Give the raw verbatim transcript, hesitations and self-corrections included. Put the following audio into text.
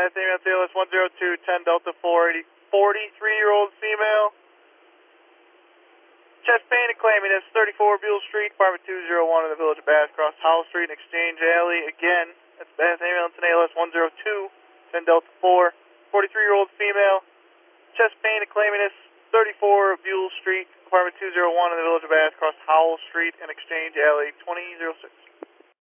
Bath Ambulance A L S one zero two, ten Delta four eighty, forty-three-year-old female. Chest pain and clamminess, thirty-four Buell Street, apartment two oh one in the village of Bath, across Howell Street and Exchange Alley. Again, that's Bath Ambulance and A L S one zero two, ten Delta four, forty-three-year-old female. Chest pain and clamminess, thirty-four Buell Street, apartment two oh one in the village of Bath, across Howell Street and Exchange Alley, twenty oh six.